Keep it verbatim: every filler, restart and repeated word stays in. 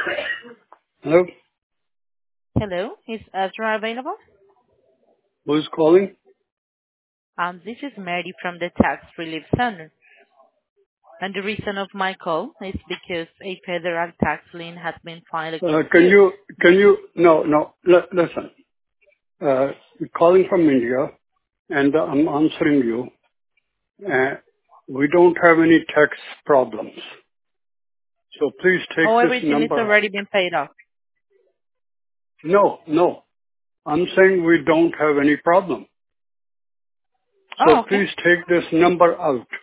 Hello? Hello, is Ezra available? Who's calling? Um, this is Mary from the Tax Relief Center. And the reason of my call is because a federal tax lien has been filed Uh, against can you. you, can you, no, no, l- listen. Uh, you're calling from India and I'm answering you. Uh, we don't have any tax problems. So please Oh, take this everything is number already out. been paid off. No, no. I'm saying we don't have any problem. So Oh, okay. please take this number out.